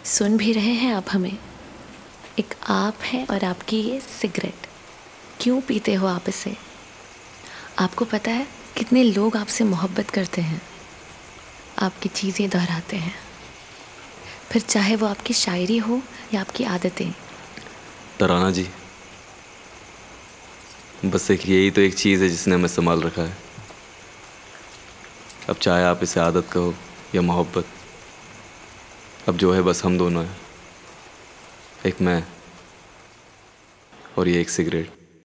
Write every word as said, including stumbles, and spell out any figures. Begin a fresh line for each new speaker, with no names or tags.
सुन भी रहे हैं आप हमें? एक आप है और आपकी ये सिगरेट। क्यों पीते हो आप इसे? आपको पता है कितने लोग आपसे मोहब्बत करते हैं, आपकी चीज़ें दोहराते हैं, फिर चाहे वो आपकी शायरी हो या आपकी आदतें।
तराना जी, बस एक यही तो एक चीज़ है जिसने हमें संभाल रखा है। अब चाहे आप इसे आदत कहो या मोहब्बत, अब जो है बस हम दोनों हैं, एक मैं और ये एक सिगरेट।